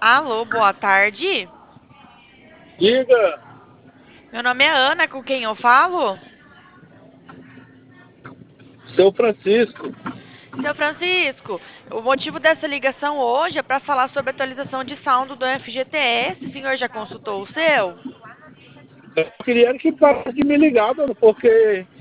Alô, boa tarde. Diga, Meu nome é Ana, com quem eu falo? seu Francisco. Seu Francisco, o motivo dessa ligação hoje é para falar sobre a atualização de saldo do FGTS. O senhor já consultou o seu? Eu queria que parasse de me ligar, dona, porque